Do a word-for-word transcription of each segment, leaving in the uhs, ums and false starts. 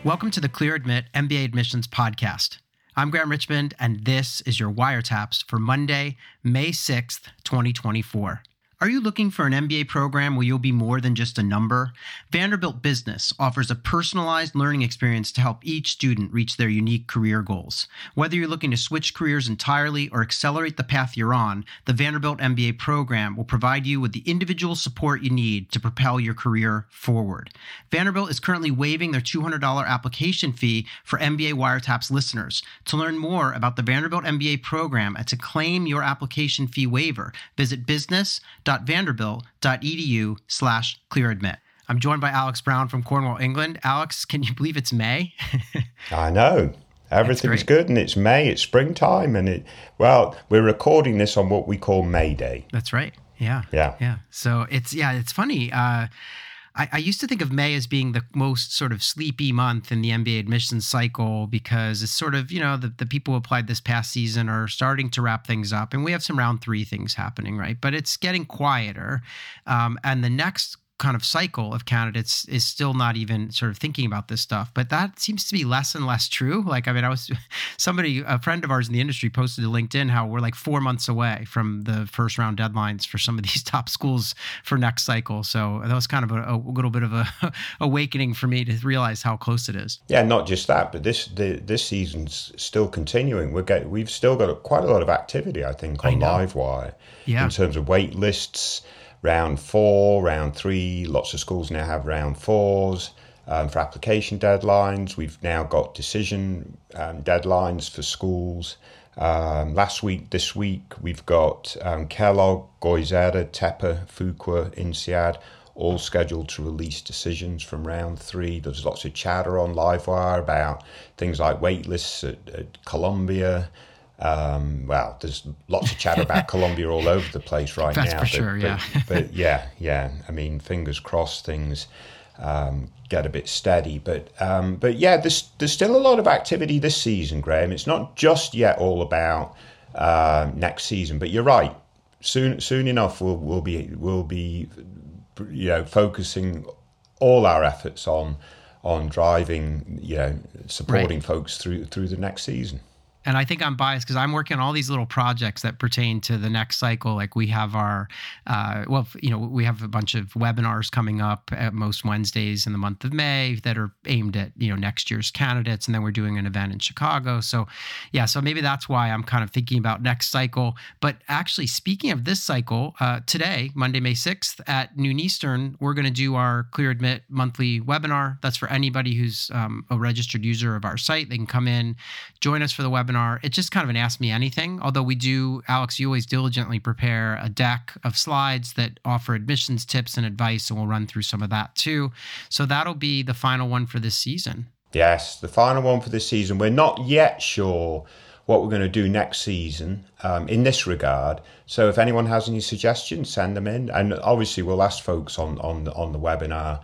Welcome to the Clear Admit M B A Admissions Podcast. I'm Graham Richmond, and this is your Wiretaps for Monday, May sixth, twenty twenty-four. Are you looking for an M B A program where you'll be more than just a number? Vanderbilt Business offers a personalized learning experience to help each student reach their unique career goals. Whether you're looking to switch careers entirely or accelerate the path you're on, the Vanderbilt M B A program will provide you with the individual support you need to propel your career forward. Vanderbilt is currently waiving their two hundred dollars application fee for M B A Wiretaps listeners. To learn more about the Vanderbilt M B A program and to claim your application fee waiver, visit business.vanderbilt.edu slash clearadmit. I'm joined by Alex Brown from Cornwall, England. Alex, can you believe it's May? I know. Everything's good, and it's May, it's springtime, and it, well, we're recording this on what we call May Day. That's right. Yeah. Yeah. Yeah. So it's, yeah, it's funny. Uh, I, I used to think of May as being the most sort of sleepy month in the M B A admissions cycle because it's sort of, you know, the, the people who applied this past season are starting to wrap things up, and we have some round three things happening, right? But it's getting quieter. Um, and the next kind of cycle of candidates is still not even sort of thinking about this stuff, but that seems to be less and less true. Like, I mean, I was somebody, a friend of ours in the industry posted to LinkedIn how we're like four months away from the first round deadlines for some of these top schools for next cycle. So that was kind of a, a little bit of a awakening for me to realize how close it is. Yeah, not just that, but this the, this season's still continuing. We're get, we've still got quite a lot of activity, I think, on Livewire yeah. in terms of wait lists. Round four, round three, lots of schools now have round fours um, for application deadlines. We've now got decision um, deadlines for schools. Um, last week, this week, we've got um, Kellogg, Goizueta, Tepper, Fuqua, INSEAD, all scheduled to release decisions from round three. There's lots of chatter on Livewire about things like wait lists at, at Columbia. Um, well, there's lots of chatter about Columbia all over the place right That's now. That's for but, sure, yeah. but, but yeah, yeah. I mean, fingers crossed things um, get a bit steady. But um, but yeah, there's there's still a lot of activity this season, Graham. It's not just yet all about uh, next season. But you're right. Soon soon enough, we'll we'll be we'll be you know focusing all our efforts on on driving you know supporting right. folks through through the next season. And I think I'm biased because I'm working on all these little projects that pertain to the next cycle. Like we have our, uh, well, you know, we have a bunch of webinars coming up at most Wednesdays in the month of May that are aimed at, you know, next year's candidates. And then we're doing an event in Chicago. So yeah, so maybe that's why I'm kind of thinking about next cycle. But actually, speaking of this cycle, uh, today, Monday, May sixth at noon Eastern, we're going to do our Clear Admit monthly webinar. That's for anybody who's um, a registered user of our site. They can come in, join us for the webinar. It's just kind of an Ask Me Anything, although we do, Alex, you always diligently prepare a deck of slides that offer admissions tips and advice, and we'll run through some of that too. So that'll be the final one for this season. Yes, the final one for this season. We're not yet sure what we're going to do next season um, in this regard. So if anyone has any suggestions, send them in. And obviously we'll ask folks on, on, the, on the webinar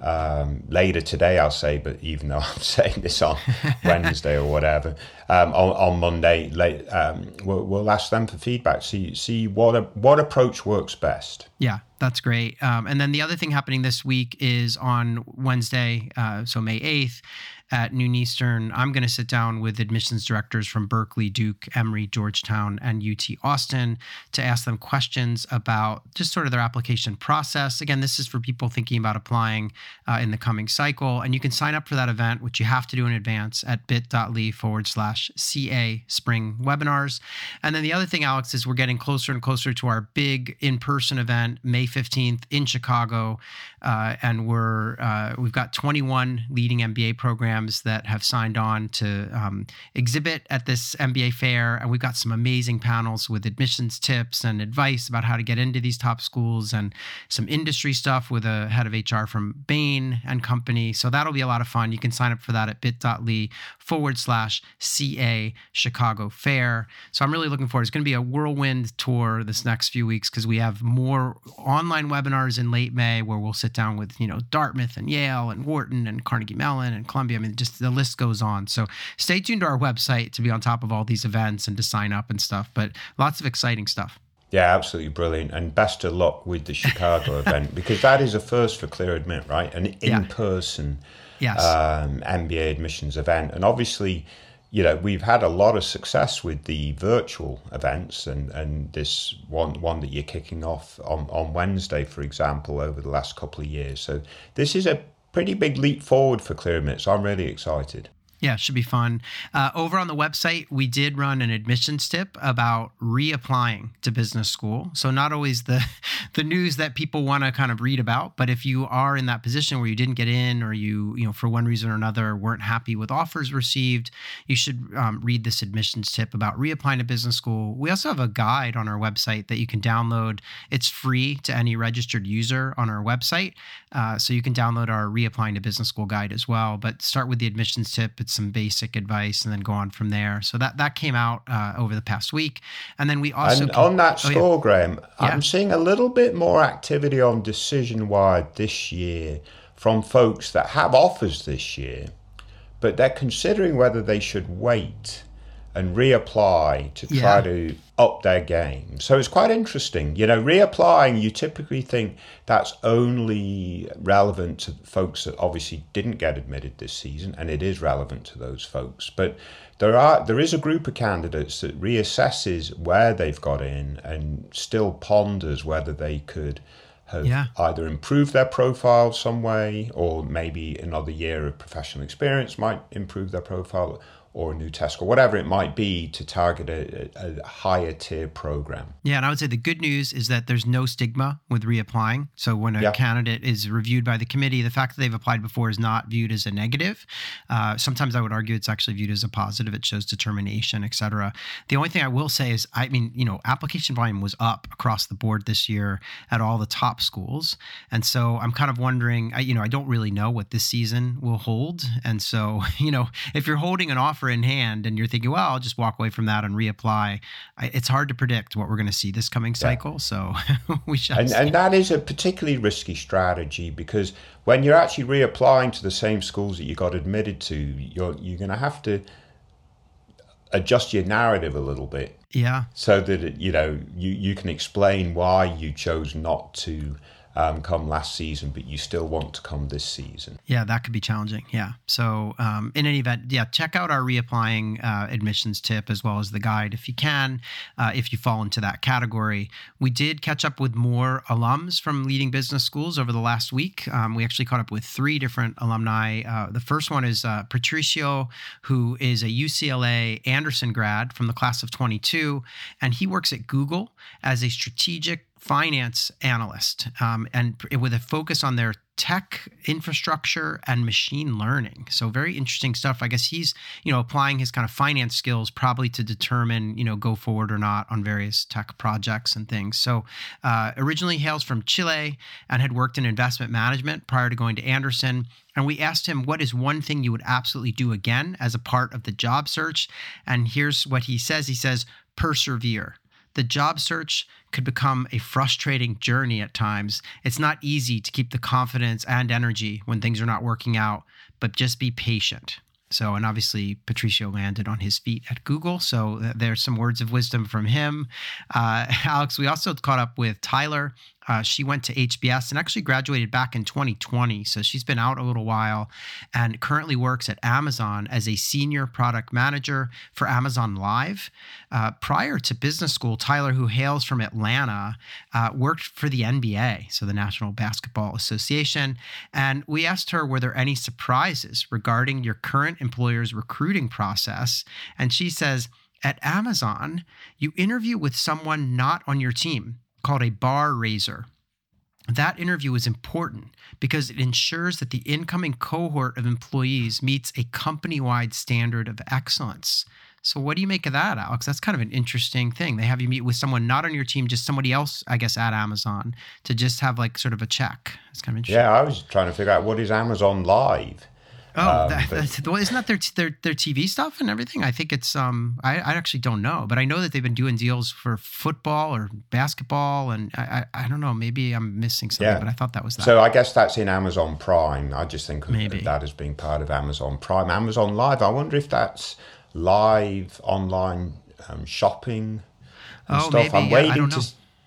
um, later today, I'll say, but even though I'm saying this on Wednesday or whatever, um, on, on Monday, late, um, we'll, we'll ask them for feedback, see see what a, what approach works best. Yeah, that's great. Um, and then the other thing happening this week is on Wednesday, uh, so May eighth, at noon Eastern, I'm going to sit down with admissions directors from Berkeley, Duke, Emory, Georgetown, and U T Austin to ask them questions about just sort of their application process. Again, this is for people thinking about applying uh, in the coming cycle. And you can sign up for that event, which you have to do in advance at bit.ly forward slash CA Spring Webinars. And then the other thing, Alex, is we're getting closer and closer to our big in-person event, May fifteenth in Chicago. Uh, and we're, uh, we've got twenty-one leading M B A programs that have signed on to um, exhibit at this M B A fair. And we've got some amazing panels with admissions tips and advice about how to get into these top schools and some industry stuff with a head of H R from Bain and Company. So that'll be a lot of fun. You can sign up for that at bit.ly forward slash CA Chicago Fair. So I'm really looking forward. It's going to be a whirlwind tour this next few weeks because we have more online webinars in late May where we'll sit down with, you know, Dartmouth and Yale and Wharton and Carnegie Mellon and Columbia. I mean, just the list goes on. So stay tuned to our website to be on top of all these events and to sign up and stuff, but lots of exciting stuff. Yeah, absolutely brilliant. And best of luck with the Chicago event, because that is a first for Clear Admit, right? An Yeah. in-person Yes. um, M B A admissions event. And obviously, you know, we've had a lot of success with the virtual events, and, and this one one that you're kicking off on, on Wednesday, for example, over the last couple of years. So this is a pretty big leap forward for Clear Admit. So I'm really excited. Yeah, it should be fun. Uh, over on the website, we did run an admissions tip about reapplying to business school. So not always the the news that people want to kind of read about, but if you are in that position where you didn't get in, or you, you know, for one reason or another weren't happy with offers received, you should um, read this admissions tip about reapplying to business school. We also have a guide on our website that you can download. It's free to any registered user on our website. Uh, so you can download our reapplying to business school guide as well, but start with the admissions tip. It's some basic advice and then go on from there. So that that came out uh, over the past week. And then we also... And on that score, oh, yeah. Graham, yeah. I'm seeing a little bit more activity on Decision Wire this year from folks that have offers this year, but they're considering whether they should wait and reapply to try yeah. to up their game. So it's quite interesting. You know, reapplying, you typically think that's only relevant to folks that obviously didn't get admitted this season, and it is relevant to those folks. But there are there is a group of candidates that reassesses where they've got in and still ponders whether they could have yeah. either improved their profile some way, or maybe another year of professional experience might improve their profile, or a new test score, whatever it might be, to target a, a, a higher tier program. Yeah, and I would say the good news is that there's no stigma with reapplying. So when a yeah. candidate is reviewed by the committee, the fact that they've applied before is not viewed as a negative. Uh, sometimes I would argue it's actually viewed as a positive. It shows determination, et cetera. The only thing I will say is, I mean, you know, application volume was up across the board this year at all the top schools. And so I'm kind of wondering, I, you know, I don't really know what this season will hold. And so, you know, if you're holding an offer in hand and you're thinking, well, I'll just walk away from that and reapply, I, it's hard to predict what we're going to see this coming cycle. Yeah. So we shall and, see. And that is a particularly risky strategy, because when you're actually reapplying to the same schools that you got admitted to, you're you're going to have to adjust your narrative a little bit. Yeah. So that, it, you know, you, you can explain why you chose not to Um, come last season, but you still want to come this season. Yeah, that could be challenging. Yeah. So um, in any event, yeah, check out our reapplying uh, admissions tip as well as the guide if you can, uh, if you fall into that category. We did catch up with more alums from leading business schools over the last week. Um, we actually caught up with three different alumni. Uh, the first one is uh, Patricio, who is a U C L A Anderson grad from the class of twenty-two, and he works at Google as a strategic finance analyst, um, and with a focus on their tech infrastructure and machine learning. So very interesting stuff. I guess he's, you know, applying his kind of finance skills probably to determine, you know, go forward or not on various tech projects and things. So uh, originally hails from Chile and had worked in investment management prior to going to Anderson. And we asked him, what is one thing you would absolutely do again as a part of the job search? And here's what he says. He says, persevere. The job search could become a frustrating journey at times. It's not easy to keep the confidence and energy when things are not working out, but just be patient. So, and obviously Patricio landed on his feet at Google. So there's some words of wisdom from him. Uh, Alex, we also caught up with Tyler. Uh, she went to H B S and actually graduated back in twenty twenty. So she's been out a little while and currently works at Amazon as a senior product manager for Amazon Live. Uh, prior to business school, Tyler, who hails from Atlanta, uh, worked for the N B A, so the National Basketball Association. And we asked her, were there any surprises regarding your current employer's recruiting process? And she says, at Amazon, you interview with someone not on your team, called a bar raiser. That interview is important because it ensures that the incoming cohort of employees meets a company-wide standard of excellence. So what do you make of that, Alex? That's kind of an interesting thing. They have you meet with someone not on your team, just somebody else, I guess, at Amazon, to just have like sort of a check. It's kind of interesting. Yeah, I was trying to figure out, what is Amazon Live? Oh, um, that, but, that's, well, isn't that their, their their T V stuff and everything? I think it's, um, I, I actually don't know, but I know that they've been doing deals for football or basketball, and I I, I don't know, maybe I'm missing something, yeah. but I thought that was that. So I guess that's in Amazon Prime. I just think of Maybe. that as being part of Amazon Prime. Amazon Live, I wonder if that's live online um, shopping and oh, stuff. maybe, I'm yeah, waiting I don't to know.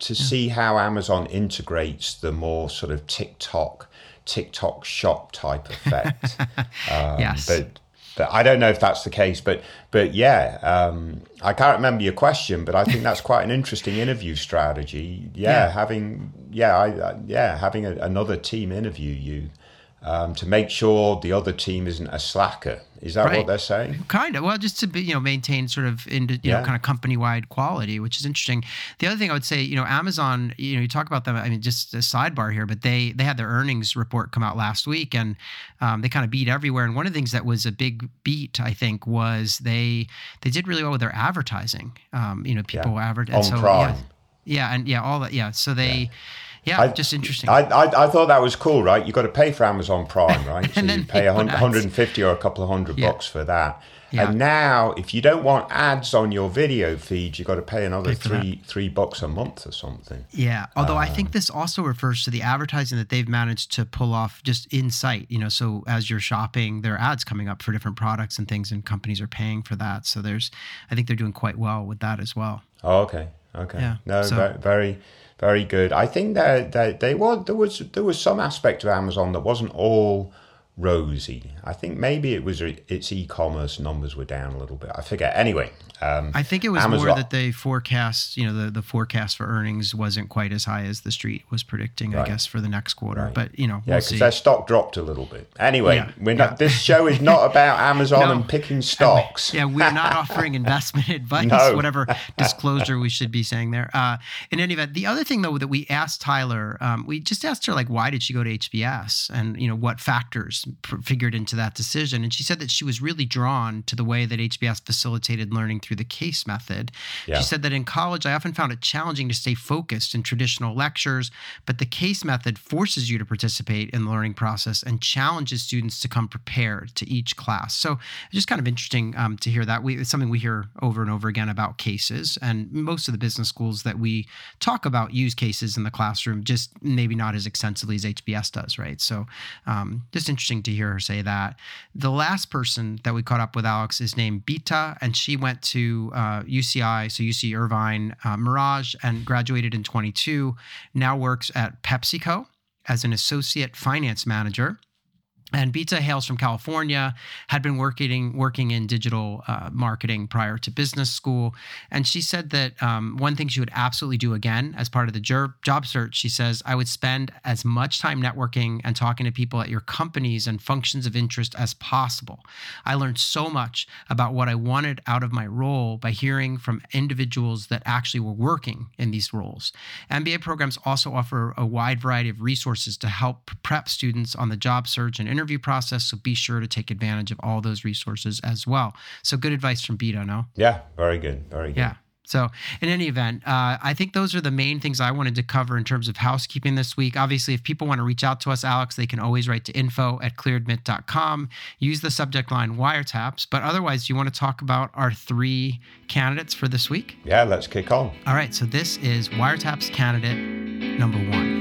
to yeah. see how Amazon integrates the more sort of TikTok, TikTok shop type effect. um, yes. But, but I don't know if that's the case. But but yeah, um, I can't remember your question, but I think that's quite an interesting interview strategy. Yeah, yeah. having yeah I, uh, yeah having a, another team interview you. Um, to make sure the other team isn't a slacker. Is that right. what they're saying? Kind of. Well, just to be, you know, maintain sort of, in, you yeah. know, kind of company-wide quality, which is interesting. The other thing I would say, you know, Amazon, you know, you talk about them, I mean, just a sidebar here, but they they had their earnings report come out last week, and um, they kind of beat everywhere. And one of the things that was a big beat, I think, was they they did really well with their advertising. Um, you know, people yeah. advertise. On so, Prime. Yeah, yeah, and yeah, all that. Yeah, so they... Yeah. Yeah, I, just interesting. I, I I thought that was cool, right? You got to pay for Amazon Prime, right? So and then you pay one hundred fifty or a couple of hundred yeah. bucks for that. Yeah. And now, if you don't want ads on your video feed, you got to pay another pay three that. three bucks a month or something. Yeah, although um, I think this also refers to the advertising that they've managed to pull off just in sight. You know, so as you're shopping, there are ads coming up for different products and things, and companies are paying for that. So there's, I think they're doing quite well with that as well. Oh, okay, okay. Yeah, no, so, very. very Very good. I think that they, they were, there was there was some aspect of Amazon that wasn't all rosy. I think maybe it was its e-commerce numbers were down a little bit. I forget. Anyway, um, I think it was Amazon, more that they forecast, you know, the, the forecast for earnings wasn't quite as high as the street was predicting, right. I guess, for the next quarter. Right. But, you know, yeah, we'll because their stock dropped a little bit. Anyway, yeah, we're not. Yeah. This show is not about Amazon no. and picking stocks. Yeah, we're not offering investment advice, no. whatever disclosure we should be saying there. Uh, in any event, the other thing, though, that we asked Tyler, um, we just asked her, like, why did she go to H B S? And, you know, what factors pr- figured into that decision. And she said that she was really drawn to the way that H B S facilitated learning through the case method. Yeah. She said that in college, I often found it challenging to stay focused in traditional lectures, but the case method forces you to participate in the learning process and challenges students to come prepared to each class. So it's just kind of interesting um, to hear that. We, it's something we hear over and over again about cases, and most of the business schools that we talk about use cases in the classroom, just maybe not as extensively as H B S does, right? So um, just interesting to hear her say that. The last person that we caught up with, Alex, is named Bita, and she went to uh, U C I, so U C Irvine, uh, Mirage, and graduated in twenty-two, now works at PepsiCo as an associate finance manager. And Bita hails from California, had been working working in digital uh, marketing prior to business school. And she said that um, one thing she would absolutely do again as part of the job search, she says, I would spend as much time networking and talking to people at your companies and functions of interest as possible. I learned so much about what I wanted out of my role by hearing from individuals that actually were working in these roles. M B A programs also offer a wide variety of resources to help prep students on the job search and interview process, so be sure to take advantage of all those resources as well. So good advice from Bito, no? Yeah, very good, very good. Yeah. So in any event, uh, I think those are the main things I wanted to cover in terms of housekeeping this week. Obviously, if people want to reach out to us, Alex, they can always write to info at clearedmit dot com. Use the subject line wiretaps. But otherwise, do you want to talk about our three candidates for this week? Yeah, let's kick on. All right. So this is wiretaps candidate number one.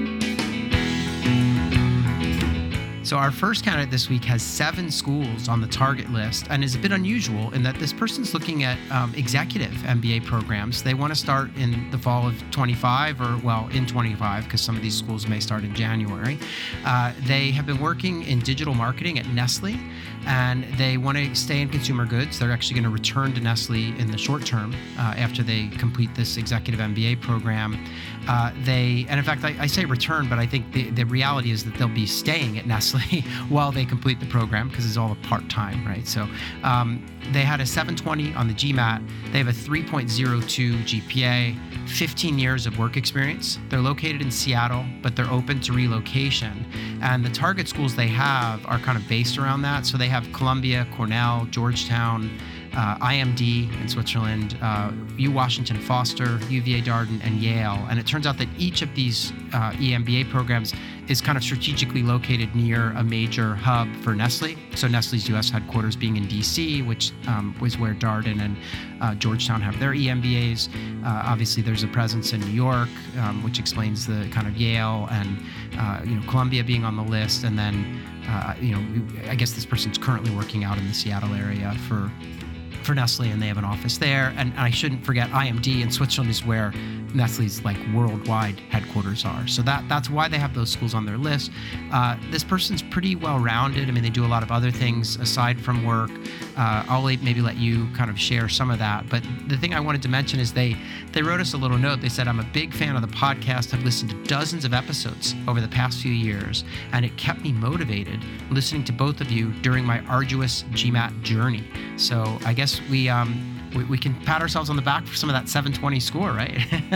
So our first candidate this week has seven schools on the target list and is a bit unusual in that this person's looking at um, executive M B A programs. They want to start in the fall of twenty-five, or well, in twenty-five, because some of these schools may start in January. Uh, they have been working in digital marketing at Nestle, and they want to stay in consumer goods. They're actually going to return to Nestle in the short term uh, after they complete this executive M B A program. Uh, they, and in fact, I, I say return, but I think the, the reality is that they'll be staying at Nestle while they complete the program, because it's all a part-time, right? So um, they had a seven twenty on the GMAT. They have a three point oh two G P A, fifteen years of work experience. They're located in Seattle, but they're open to relocation. And the target schools they have are kind of based around that. So they have Columbia, Cornell, Georgetown, Uh, I M D in Switzerland, uh, U Washington Foster, U V A Darden, and Yale. And it turns out that each of these uh, E M B A programs is kind of strategically located near a major hub for Nestle. So Nestle's U S headquarters being in D C, which um, was where Darden and uh, Georgetown have their E M B As. Uh, obviously, there's a presence in New York, um, which explains the kind of Yale and uh, you know Columbia being on the list. And then uh, you know I guess this person's currently working out in the Seattle area for. for Nestle, and they have an office there. And I shouldn't forget I M D in Switzerland is where Nestle's like worldwide headquarters are. So that that's why they have those schools on their list. Uh, this person's pretty well-rounded. I mean, they do a lot of other things aside from work. Uh, I'll maybe let you kind of share some of that. But the thing I wanted to mention is they they wrote us a little note. They said, I'm a big fan of the podcast. I've listened to dozens of episodes over the past few years, and it kept me motivated listening to both of you during my arduous GMAT journey. So I guess we um, we, we can pat ourselves on the back for some of that seven twenty score, right?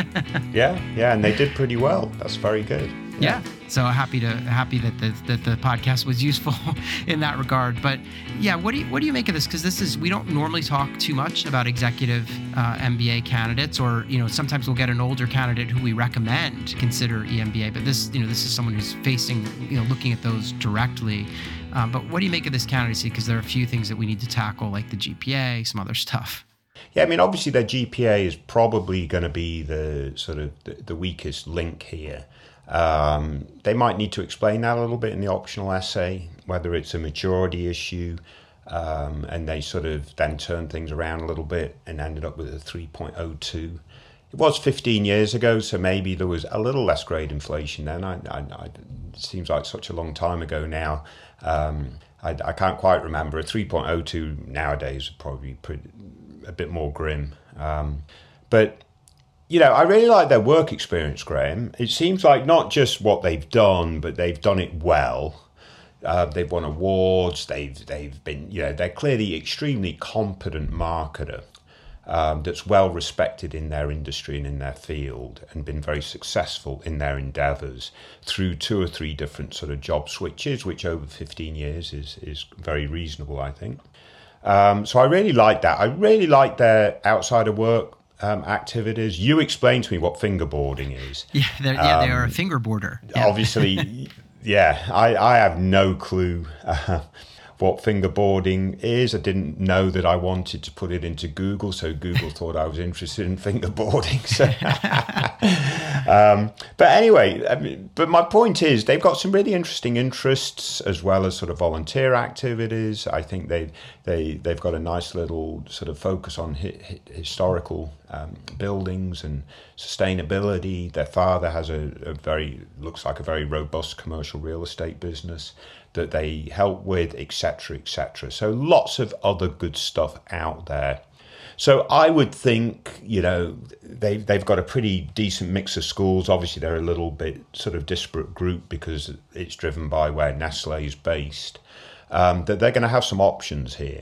yeah, yeah, and they did pretty well. That's very good. Yeah. yeah. So happy to happy that the that the podcast was useful in that regard. But yeah, what do you what do you make of this? Because this is we don't normally talk too much about executive uh, M B A candidates, or you know sometimes we'll get an older candidate who we recommend to consider E M B A. But this you know this is someone who's facing you know looking at those directly. Um, but what do you make of this candidacy? Because there are a few things that we need to tackle, like the G P A, some other stuff. Yeah, I mean, obviously their G P A is probably going to be the sort of the, the weakest link here. Um, they might need to explain that a little bit in the optional essay, whether it's a maturity issue, um, and they sort of then turned things around a little bit and ended up with a three point oh two. It was fifteen years ago, so maybe there was a little less grade inflation then. I, I, I, it seems like such a long time ago now. Um, I, I can't quite remember. A three point oh two nowadays would probably be pretty, a bit more grim. Um, but You know, I really like their work experience, Graham. It seems like not just what they've done, but they've done it well. Uh, they've won awards. They've they've been, you know, they're clearly extremely competent marketer um, that's well respected in their industry and in their field, and been very successful in their endeavours through two or three different sort of job switches, which over fifteen years is is very reasonable, I think. Um, so I really like that. I really like their outside of work Um, activities. You explained to me what fingerboarding is. Yeah, they're, yeah, um, they are a fingerboarder. Yeah. Obviously, yeah, I, I have no clue uh, what fingerboarding is. I didn't know that I wanted to put it into Google, so Google thought I was interested in fingerboarding. So, um, but anyway, I mean, but my point is they've got some really interesting interests as well as sort of volunteer activities. I think they they they've got a nice little sort of focus on hi- hi- historical um, buildings and sustainability. Their father has a, a very looks like a very robust commercial real estate business that they help with, et cetera, et cetera. So lots of other good stuff out there. So I would think, you know, they've, they've got a pretty decent mix of schools. Obviously, they're a little bit sort of disparate group because it's driven by where Nestle is based. Um, that they're going to have some options here.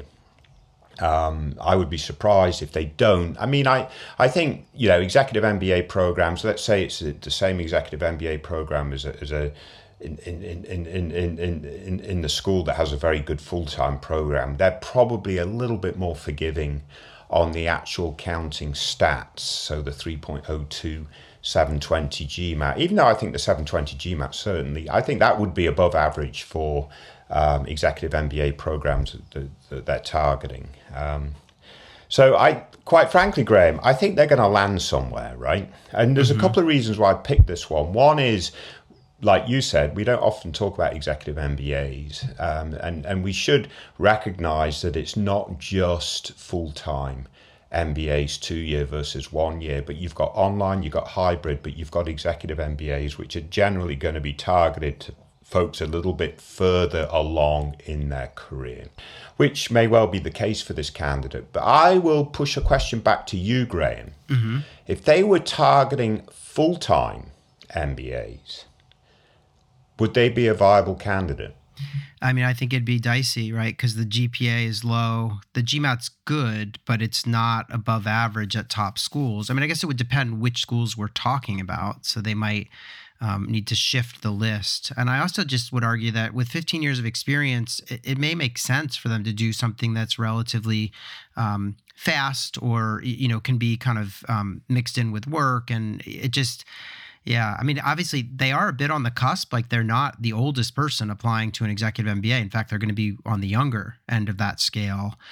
Um, I would be surprised if they don't. I mean, I, I think, you know, executive M B A programs, let's say it's the same executive M B A program as a, as a In, in, in, in, in, in, in the school that has a very good full-time program, they're probably a little bit more forgiving on the actual counting stats. So the three point oh two, seven twenty GMAT, even though I think the seven twenty GMAT certainly, I think that would be above average for um, executive M B A programs that, that they're targeting. Um, so I, quite frankly, Graham, I think they're going to land somewhere, right? And there's mm-hmm. a couple of reasons why I picked this one. One is, like you said, we don't often talk about executive M B As, um, and, and we should recognise that it's not just full-time M B As, two-year versus one-year, but you've got online, you've got hybrid, but you've got executive M B As, which are generally going to be targeted to folks a little bit further along in their career, which may well be the case for this candidate. But I will push a question back to you, Graham. Mm-hmm. If they were targeting full-time M B As, would they be a viable candidate? I mean, I think it'd be dicey, right? Because the G P A is low. The GMAT's good, but it's not above average at top schools. I mean, I guess it would depend which schools we're talking about. So they might um, need to shift the list. And I also just would argue that with fifteen years of experience, it, it may make sense for them to do something that's relatively um, fast or, you know, can be kind of um, mixed in with work. And it just... Yeah, I mean, obviously they are a bit on the cusp. Like they're not the oldest person applying to an executive M B A. In fact, they're going to be on the younger end of that scale.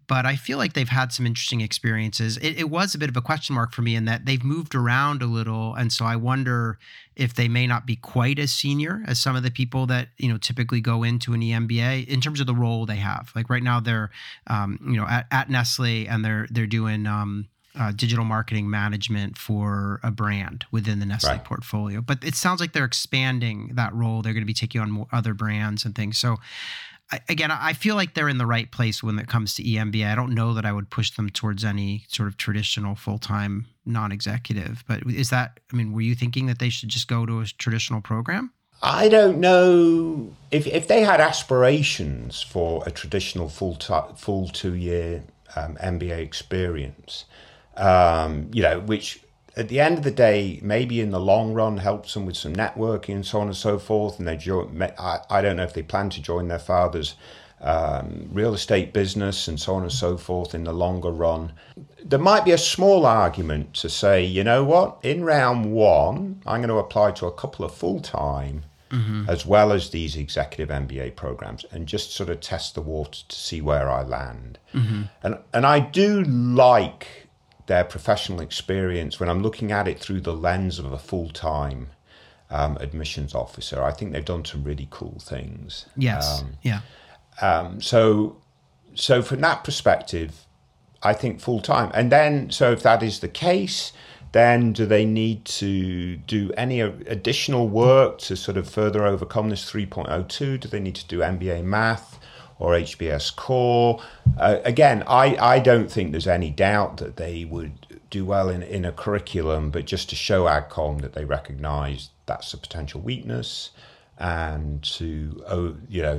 but I feel like they've had some interesting experiences. It, it was a bit of a question mark for me in that they've moved around a little. And so I wonder if they may not be quite as senior as some of the people that, you know, typically go into an E M B A in terms of the role they have. Like right now they're, um, you know, at, at Nestle, and they're, they're doing, um, Uh, digital marketing management for a brand within the Nestle right. portfolio. But it sounds like they're expanding that role. They're going to be taking on more other brands and things. So I, again, I feel like they're in the right place when it comes to E M B A. I don't know that I would push them towards any sort of traditional full-time non-executive. But is that, I mean, were you thinking that they should just go to a traditional program? I don't know if if they had aspirations for a traditional full full two-year um, M B A experience. Um, you know, which at the end of the day, maybe in the long run helps them with some networking and so on and so forth. And they join, I, I don't know if they plan to join their father's um, real estate business and so on and so forth in the longer run. There might be a small argument to say, you know what, in round one, I'm going to apply to a couple of full-time mm-hmm. as well as these executive M B A programs and just sort of test the water to see where I land. Mm-hmm. And and I do like their professional experience when I'm looking at it through the lens of a full-time um, admissions officer. I think they've done some really cool things. Yes, um, yeah. Um, so, so from that perspective, I think full-time. And then, so if that is the case, then do they need to do any additional work to sort of further overcome this three point oh two? Do they need to do M B A Math or H B S Core? Uh, again, I, I don't think there's any doubt that they would do well in, in a curriculum, but just to show AdCom that they recognise that's a potential weakness and to, oh, you know,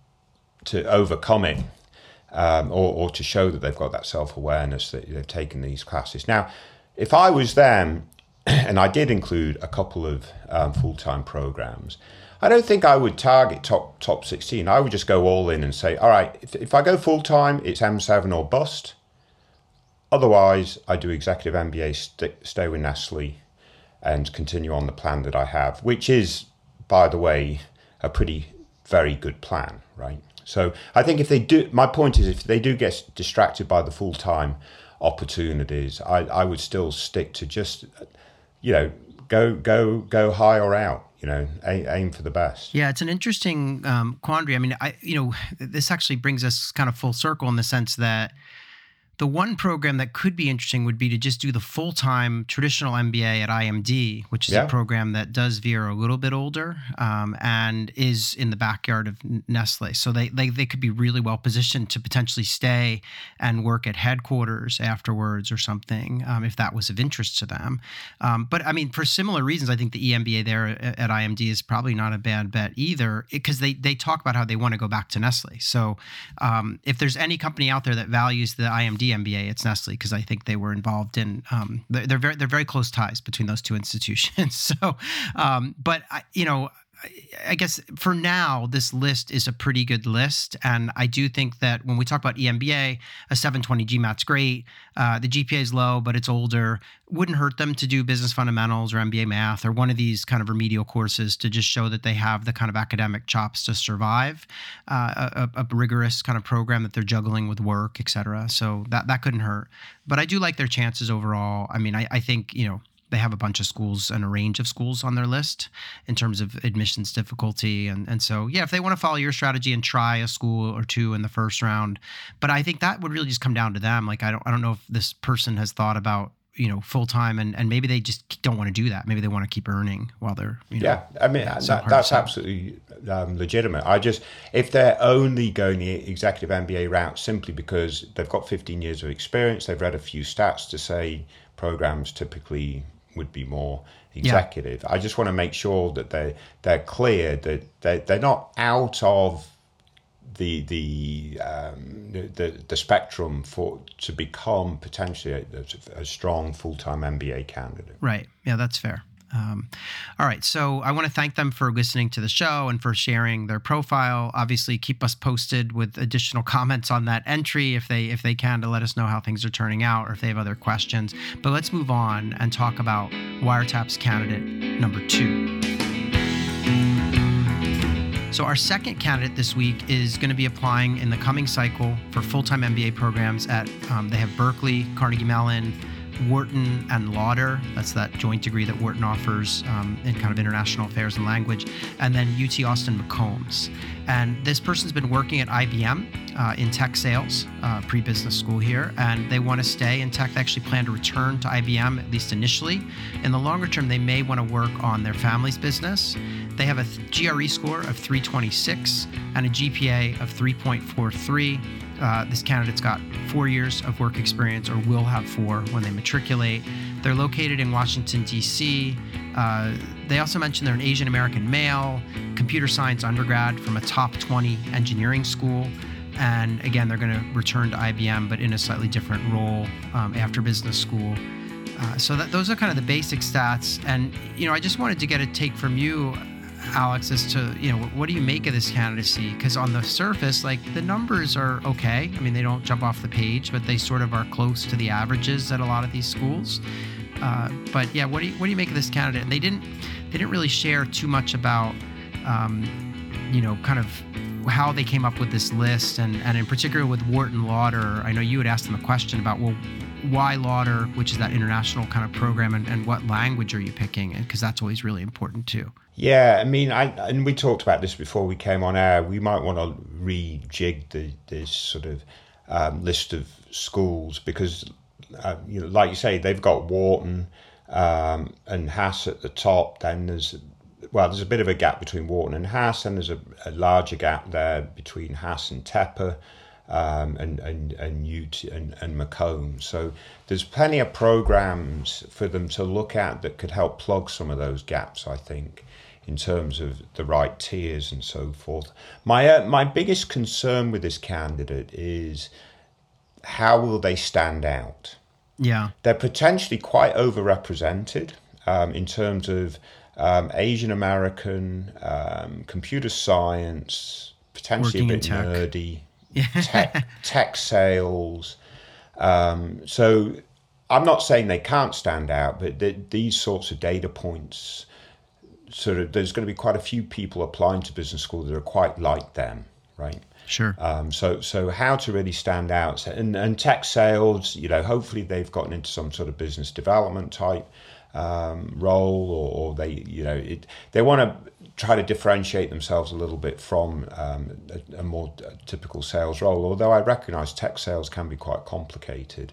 to overcome it, um, or, or to show that they've got that self-awareness that they've taken these classes. Now, if I was them, and I did include a couple of um, full-time programs, I don't think I would target top top sixteen. I would just go all in and say, all right, if, if I go full-time, it's M seven or bust. Otherwise, I do executive M B A, st- stay with Nestle, and continue on the plan that I have, which is, by the way, a pretty, very good plan, right? So I think if they do, my point is if they do get distracted by the full-time opportunities, I, I would still stick to just, you know, go go go high or out. You know, aim, aim for the best. Yeah, it's an interesting um, quandary. I mean, I you know, this actually brings us kind of full circle in the sense that the one program that could be interesting would be to just do the full-time traditional M B A at I M D, which is yeah. a program that does veer a little bit older um, and is in the backyard of Nestle. So they, they they could be really well positioned to potentially stay and work at headquarters afterwards or something um, if that was of interest to them. Um, but I mean, for similar reasons, I think the E M B A there at I M D is probably not a bad bet either, because they, they talk about how they want to go back to Nestle. So um, if there's any company out there that values the I M D M B A, it's Nestle, because I think they were involved in. Um, they're, they're very they're very close ties between those two institutions. So, um, but I, you know, I guess for now, this list is a pretty good list. And I do think that when we talk about E M B A, a seven twenty GMAT's great. Uh, the G P A is low, but it's older. Wouldn't hurt them to do business fundamentals or M B A math or one of these kind of remedial courses to just show that they have the kind of academic chops to survive uh, a, a rigorous kind of program that they're juggling with work, et cetera. So that, that couldn't hurt. But I do like their chances overall. I mean, I, I think, you know, they have a bunch of schools and a range of schools on their list in terms of admissions difficulty. And, and so, yeah, if they want to follow your strategy and try a school or two in the first round, but I think that would really just come down to them. Like, I don't, I don't know if this person has thought about, you know, full-time and, and maybe they just don't want to do that. Maybe they want to keep earning while they're, you know. Yeah, I mean, that, that's absolutely um, legitimate. I just, if they're only going the executive M B A route simply because they've got fifteen years of experience, they've read a few stats to say programs typically would be more executive. Yeah. I just want to make sure that they they're clear that they they're not out of the the um, the the spectrum for to become potentially a, a strong full-time M B A candidate. Right. Yeah, that's fair. Um, all right. So I want to thank them for listening to the show and for sharing their profile. Obviously, keep us posted with additional comments on that entry if they if they can, to let us know how things are turning out or if they have other questions. But let's move on and talk about Wiretap's candidate number two. So our second candidate this week is going to be applying in the coming cycle for full-time M B A programs at, um, they have Berkeley, Carnegie Mellon, Wharton, and Lauder. That's that joint degree that Wharton offers um, in kind of international affairs and language. And then U T Austin McCombs. And this person's been working at I B M uh, in tech sales, uh, pre-business school here, and they want to stay in tech. They actually plan to return to I B M, at least initially. In the longer term, they may want to work on their family's business. They have a G R E score of three twenty-six and a G P A of three point four three. Uh, this candidate's got four years of work experience, or will have four when they matriculate. They're located in Washington, D C. Uh, they also mentioned they're an Asian American male, computer science undergrad from a top twenty engineering school. And again, they're going to return to I B M, but in a slightly different role um, after business school. Uh, so that, those are kind of the basic stats. And, you know, I just wanted to get a take from you, Alex, as to, you know, what do you make of this candidacy? Because on the surface, like, the numbers are okay. I mean, they don't jump off the page, but they sort of are close to the averages at a lot of these schools. Uh, but yeah, what do you what do you make of this candidate? And they didn't they didn't really share too much about, um, you know, kind of how they came up with this list, and and in particular with Wharton Lauder. I know you had asked them a question about, well, why Lauder, which is that international kind of program, and, and what language are you picking? Because that's always really important too. Yeah, I mean, I and we talked about this before we came on air. We might want to rejig the this sort of um, list of schools because, uh, you know, like you say, they've got Wharton um, and Haas at the top. Then there's well, there's a bit of a gap between Wharton and Haas, and there's a, a larger gap there between Haas and Tepper. Um, and and and, U T, and and Macomb. So there's plenty of programs for them to look at that could help plug some of those gaps, I think, in terms of the right tiers and so forth. My uh, my biggest concern with this candidate is how will they stand out? Yeah, they're potentially quite overrepresented um, in terms of um, Asian American, um, computer science, potentially Working a bit in tech. nerdy. tech, tech sales. Um, so I'm not saying they can't stand out, but the, these sorts of data points, sort of, there's going to be quite a few people applying to business school that are quite like them, right? Sure. Um, so so how to really stand out. And, and tech sales, you know, hopefully they've gotten into some sort of business development type um, role, or, or they, you know, it, they want to try to differentiate themselves a little bit from um, a, a more typical sales role, although I recognize tech sales can be quite complicated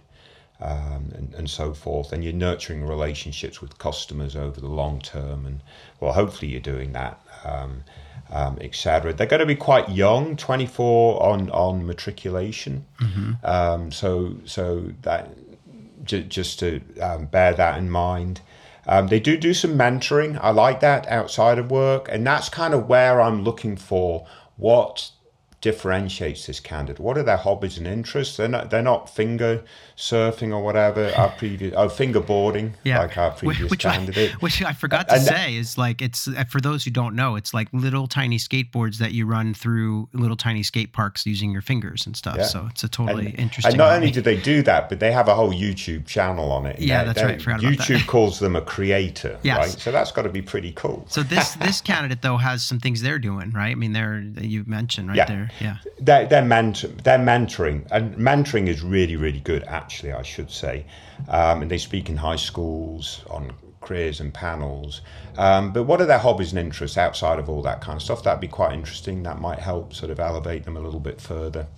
um, and, and so forth, and you're nurturing relationships with customers over the long term, and well, hopefully you're doing that, um, um, et cetera. They're going to be quite young, twenty-four on, on matriculation, mm-hmm. um, so so that j- just to um, bear that in mind. Um, they do do some mentoring. I like that outside of work. And that's kind of where I'm looking for what differentiates this candidate. What are their hobbies and interests? They're not, they're not finger surfing or whatever. Our previous, oh, fingerboarding, yeah. like our previous which candidate. I, which I forgot to and, say is like, it's, for those who don't know, it's like little tiny skateboards that you run through little tiny skate parks using your fingers and stuff. Yeah. So it's a totally and, interesting. And not hobby. only do they do that, but they have a whole YouTube channel on it. Yeah, they're, that's they're, right. I forgot YouTube about that. calls them a creator, yes. right? So that's got to be pretty cool. So this this candidate though has some things they're doing, right? I mean, they're you mentioned right yeah. there, yeah. They're they're, mentor, they're mentoring, and mentoring is really really good. Actually, I should say, um, and they speak in high schools on careers and panels. Um, but what are their hobbies and interests outside of all that kind of stuff? That'd be quite interesting. That might help sort of elevate them a little bit further.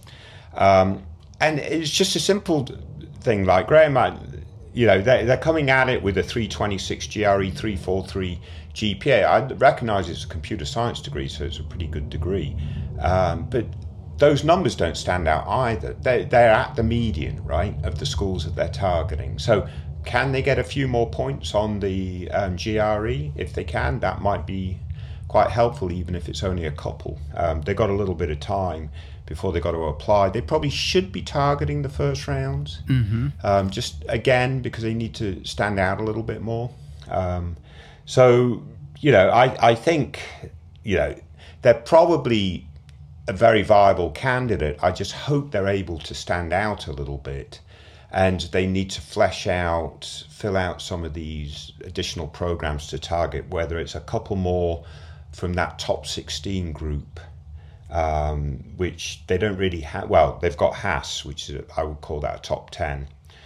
Um, and it's just a simple thing like Graham, you know, they're, they're coming at it with a three twenty-six G R E, three forty-three G P A. I recognize it's a computer science degree, so it's a pretty good degree. Um, but those numbers don't stand out either. They, they're at the median, right, of the schools that they're targeting. So can they get a few more points on the um, G R E? If they can, that might be quite helpful, even if it's only a couple. Um, they've got a little bit of time before they've got to apply. They probably should be targeting the first rounds, mm-hmm. um, just again, because they need to stand out a little bit more. Um, so, you know, I, I think, you know, they're probably a very viable candidate. I just hope they're able to stand out a little bit, and they need to flesh out, fill out some of these additional programs to target, whether it's a couple more from that top sixteen group, um, which they don't really have. Well, they've got Haas, which is, I would call that a top ten.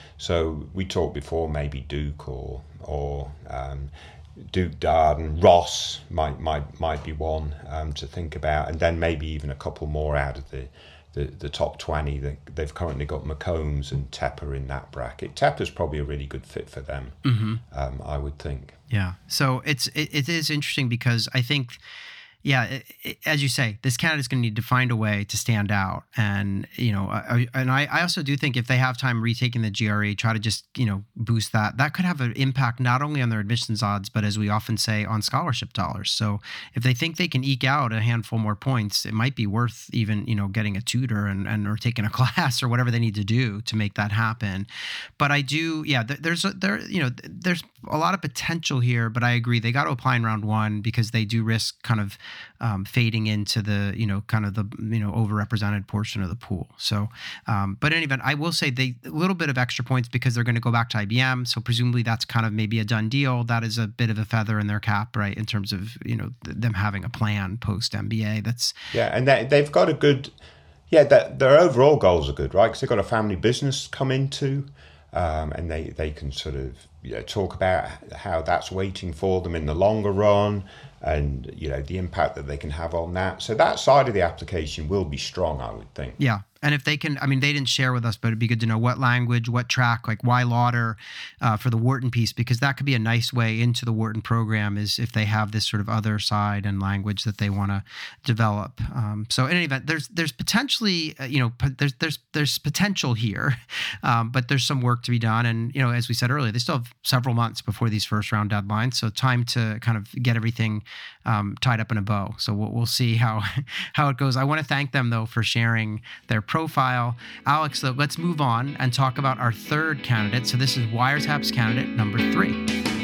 So we talked before, maybe Duke or or um, Duke Darden, Ross might might might be one um, to think about, and then maybe even a couple more out of the the, the top twenty. They, they've currently got McCombs and Tepper in that bracket. Tepper's probably a really good fit for them, mm-hmm. um, I would think. Yeah. So it's it, it is interesting because I think, yeah, it, it, as you say, this candidate's going to need to find a way to stand out. And, you know, I, and I, I also do think if they have time retaking the G R E, try to just, you know, boost that, that could have an impact not only on their admissions odds, but as we often say, on scholarship dollars. So if they think they can eke out a handful more points, it might be worth even, you know, getting a tutor and, and or taking a class or whatever they need to do to make that happen. But I do, yeah, there's, a, there, you know, there's a lot of potential here, but I agree. They got to apply in round one because they do risk kind of Um, fading into the, you know, kind of the, you know, overrepresented portion of the pool. So, um, but in any event, I will say they a little bit of extra points because they're going to go back to I B M. So presumably that's kind of maybe a done deal. That is a bit of a feather in their cap, right? In terms of, you know, th- them having a plan post M B A. That's yeah, and they, they've got a good, yeah, that their overall goals are good, right? Because they've got a family business come into, um, and they they can sort of, you know, talk about how that's waiting for them in the longer run. And, you know, the impact that they can have on that. So that side of the application will be strong, I would think. Yeah. And if they can, I mean, they didn't share with us, but it'd be good to know what language, what track, like why Lauder uh, for the Wharton piece, because that could be a nice way into the Wharton program is if they have this sort of other side and language that they want to develop. Um, so in any event, there's there's potentially, uh, you know, p- there's there's there's potential here, um, but there's some work to be done. And, you know, as we said earlier, they still have several months before these first round deadlines. So time to kind of get everything um, tied up in a bow. So we'll, we'll see how, how it goes. I want to thank them, though, for sharing their profile. Alex, though, let's move on and talk about our third candidate. So this is Wiretap's candidate number three.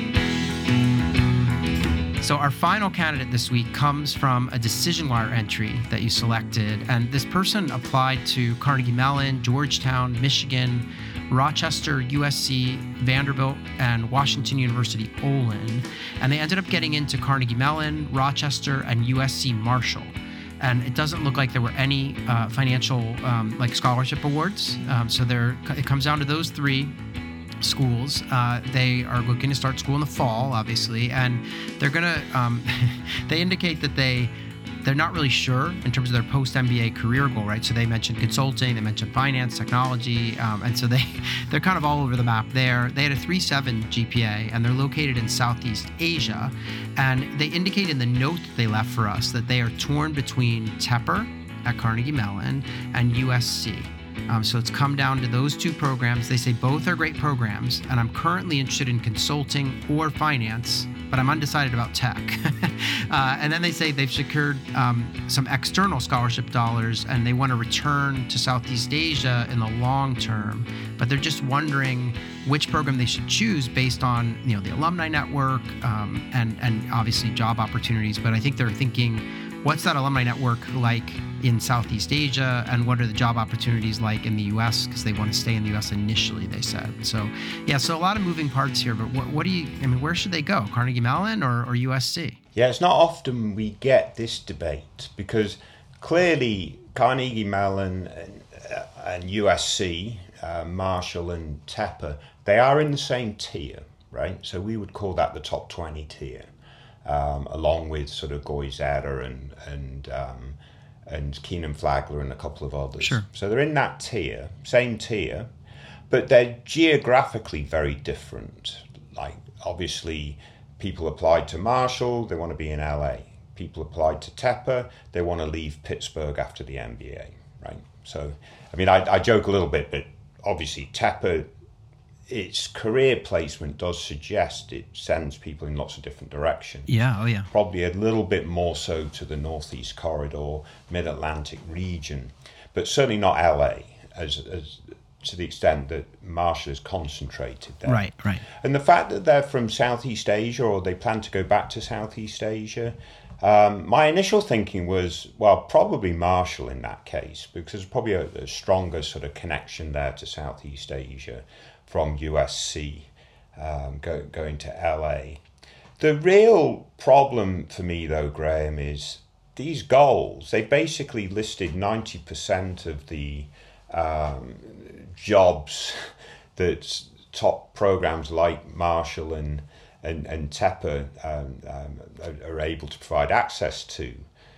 So our final candidate this week comes from a DecisionWire entry that you selected. And this person applied to Carnegie Mellon, Georgetown, Michigan, Rochester, U S C, Vanderbilt, and Washington University Olin. And they ended up getting into Carnegie Mellon, Rochester, and U S C Marshall. And it doesn't look like there were any uh, financial um, like scholarship awards. Um, so there, it comes down to those three schools. Uh, they are looking to start school in the fall, obviously, and they're gonna. Um, they indicate that they they're not really sure in terms of their post-M B A career goal, right? So they mentioned consulting, they mentioned finance, technology, um, and so they they're kind of all over the map there. They had a three point seven G P A, and they're located in Southeast Asia, and they indicate in the note that they left for us that they are torn between Tepper at Carnegie Mellon and U S C. Um, so it's come down to those two programs. They say both are great programs, and I'm currently interested in consulting or finance, but I'm undecided about tech. uh, and then they say they've secured um, some external scholarship dollars, and they want to return to Southeast Asia in the long term, but they're just wondering which program they should choose based on, you know, the alumni network um, and, and obviously job opportunities. But I think they're thinking, what's that alumni network like in Southeast Asia, and what are the job opportunities like in the U S? Because they want to stay in the U S initially, they said. So, yeah, so a lot of moving parts here. But what, what do you? I mean, where should they go? Carnegie Mellon or, or U S C? Yeah, it's not often we get this debate because clearly Carnegie Mellon and, uh, and U S C, uh, Marshall and Tepper, they are in the same tier, right? So we would call that the top twenty tier. Um, along with sort of Goizueta and and um, and Keenan Flagler and a couple of others. Sure. So they're in that tier, same tier, but they're geographically very different. Like obviously, people applied to Marshall, they want to be in L A. People applied to Tepper, they want to leave Pittsburgh after the M B A, right? So, I mean, I, I joke a little bit, but obviously Tepper, its career placement does suggest it sends people in lots of different directions. Yeah, oh yeah. Probably a little bit more so to the Northeast Corridor, Mid-Atlantic region, but certainly not L A as, as to the extent that Marshall is concentrated there. Right, right. And the fact that they're from Southeast Asia, or they plan to go back to Southeast Asia, um, my initial thinking was, well, probably Marshall in that case, because there's probably a, a stronger sort of connection there to Southeast Asia from U S C um, go, going to L A. The real problem for me, though, Graham, is these goals. They've basically listed ninety percent of the um, jobs that top programs like Marshall and and, and TEPA um, um, are, are able to provide access to.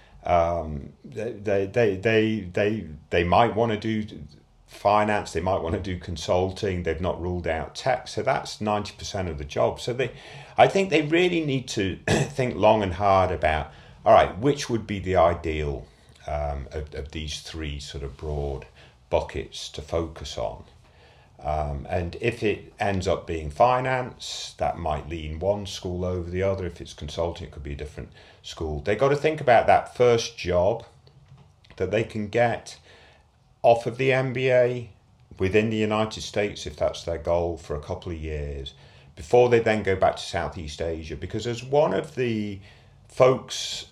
Um, they, they, they, they, they might want to do finance, they might want to do consulting, they've not ruled out tech, so that's ninety percent of the job. So they, I think they really need to think long and hard about, all right, which would be the ideal um, of, of these three sort of broad buckets to focus on. Um, and if it ends up being finance, that might lean one school over the other. If it's consulting, it could be a different school. They've got to think about that first job that they can get off of the M B A within the United States, if that's their goal, for a couple of years, before they then go back to Southeast Asia. Because as one of the folks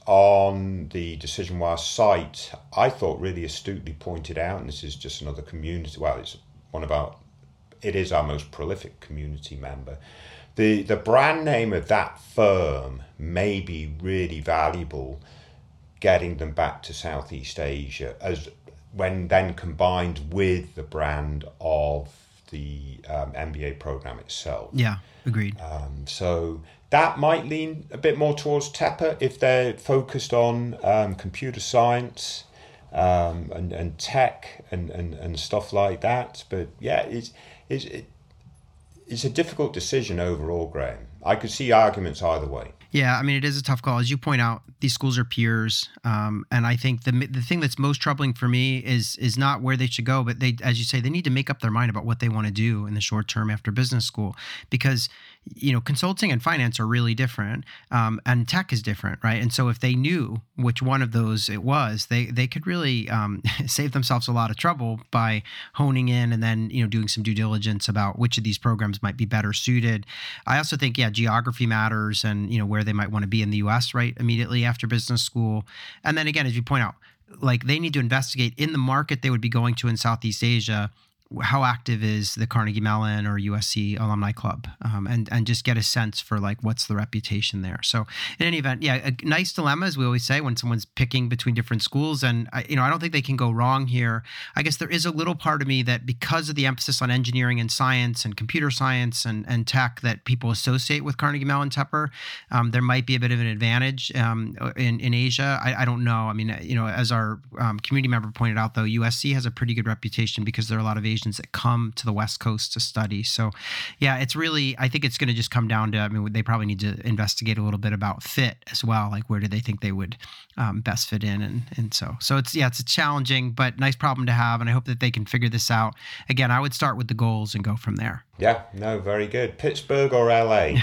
on the Decision Wire site, I thought really astutely pointed out, and this is just another community, well, it's one of our It is our most prolific community member. The the brand name of that firm may be really valuable getting them back to Southeast Asia, as when then combined with the brand of the um, M B A program itself. Yeah, agreed. Um, so that might lean a bit more towards TEPA if they're focused on um, computer science um, and, and tech and, and, and stuff like that. But yeah, it's It's, it, it's a difficult decision overall, Graham. I could see arguments either way. Yeah, I mean, it is a tough call. As you point out, these schools are peers. Um, and I think the the thing that's most troubling for me is is not where they should go, but they, as you say, they need to make up their mind about what they want to do in the short term after business school. Because, you know, consulting and finance are really different, um, and tech is different, right? And so if they knew which one of those it was, they they could really um, save themselves a lot of trouble by honing in and then, you know, doing some due diligence about which of these programs might be better suited. I also think, yeah, geography matters, and, you know, where they might want to be in the U S, right, immediately after business school. And then again, as you point out, like, they need to investigate in the market they would be going to in Southeast Asia, how active is the Carnegie Mellon or U S C alumni club, um, and and just get a sense for like what's the reputation there. So in any event, yeah, a nice dilemma, as we always say, when someone's picking between different schools. And I, you know, I don't think they can go wrong here. I guess there is a little part of me that, because of the emphasis on engineering and science and computer science and, and tech that people associate with Carnegie Mellon TEPR, um, there might be a bit of an advantage um, in in Asia. I, I don't know. I mean, you know, as our um, community member pointed out, though, U S C has a pretty good reputation because there are a lot of Asian that come to the West Coast to study. So yeah, it's really, I think it's going to just come down to, I mean, they probably need to investigate a little bit about fit as well. Like, where do they think they would um, best fit in? And and so, so it's, yeah, it's a challenging, but nice problem to have. And I hope that they can figure this out. Again, I would start with the goals and go from there. Yeah, no, very good. Pittsburgh or L A?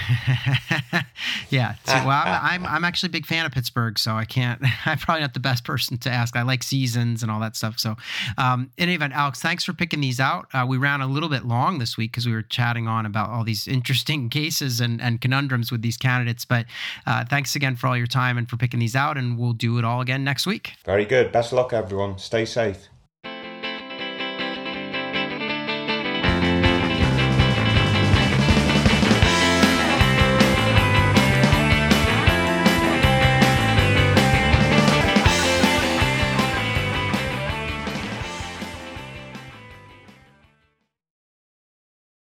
Yeah. So, well, I'm, I'm I'm actually a big fan of Pittsburgh, so I can't. I'm probably not the best person to ask. I like seasons and all that stuff. So, um, in any event, Alex, thanks for picking these out. Uh, we ran a little bit long this week because we were chatting on about all these interesting cases and and conundrums with these candidates. But uh, thanks again for all your time and for picking these out, and we'll do it all again next week. Very good. Best of luck, everyone. Stay safe.